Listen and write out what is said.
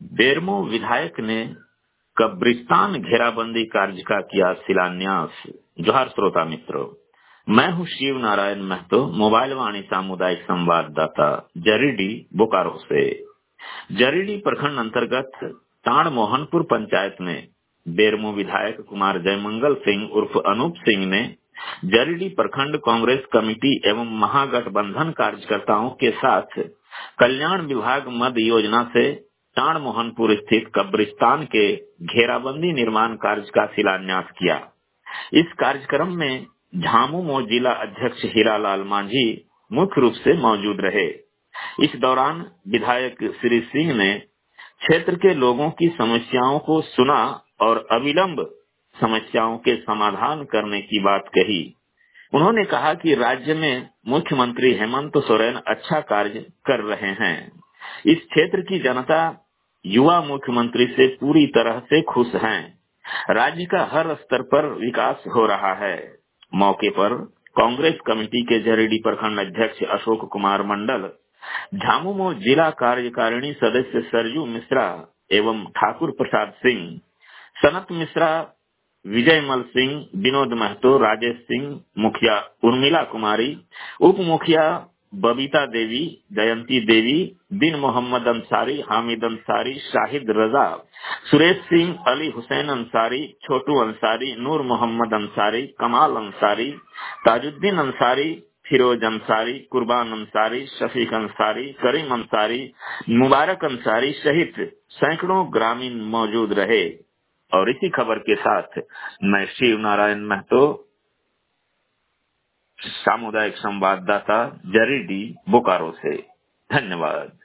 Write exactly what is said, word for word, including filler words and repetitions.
बेरमो विधायक ने कब्रिस्तान घेराबंदी कार्य का किया शिलान्यास। जोहार श्रोता मित्रों, मैं हूं शिव नारायण महतो, मोबाइल वाणी सामुदायिक संवाददाता जरीडी बोकारो से। जरीडी प्रखंड अंतर्गत ताण मोहनपुर पंचायत में बेरमो विधायक कुमार जयमंगल सिंह उर्फ अनूप सिंह ने जरीडी प्रखंड कांग्रेस कमेटी एवं महागठबंधन कार्यकर्ताओं के साथ कल्याण विभाग मद योजना से ताण मोहनपुर स्थित कब्रिस्तान के घेराबंदी निर्माण कार्य का शिलान्यास किया। इस कार्यक्रम में झामुमो जिला अध्यक्ष हीरालाल मांझी मुख्य रूप से मौजूद रहे। इस दौरान विधायक श्री सिंह ने क्षेत्र के लोगों की समस्याओं को सुना और अविलंब समस्याओं के समाधान करने की बात कही। उन्होंने कहा कि राज्य में मुख्यमंत्री हेमंत सोरेन अच्छा कार्य कर रहे हैं। इस क्षेत्र की जनता युवा मुख्यमंत्री से पूरी तरह से खुश हैं। राज्य का हर स्तर पर विकास हो रहा है। मौके पर कांग्रेस कमेटी के जरीडी प्रखंड अध्यक्ष अशोक कुमार मंडल, झामुमो जिला कार्यकारिणी सदस्य सरजू मिश्रा एवं ठाकुर प्रसाद सिंह, सनत मिश्रा, विजयमल सिंह, विनोद महतो, राजेश सिंह, मुखिया उर्मिला कुमारी, उप मुखिया बबीता देवी, जयंती देवी, बिन मोहम्मद अंसारी, हामिद अंसारी, शाहिद रजा, सुरेश सिंह, अली हुसैन अंसारी, छोटू अंसारी, नूर मोहम्मद अंसारी, कमाल अंसारी, ताजुद्दीन अंसारी, फिरोज अंसारी, कुर्बान अंसारी, शफीक अंसारी, करीम अंसारी, मुबारक अंसारी सहित सैकड़ों ग्रामीण मौजूद रहे। और इसी खबर के साथ मैं शिव नारायण महतो, सामुदायिक संवाददाता जरीडी बोकारो से। धन्यवाद।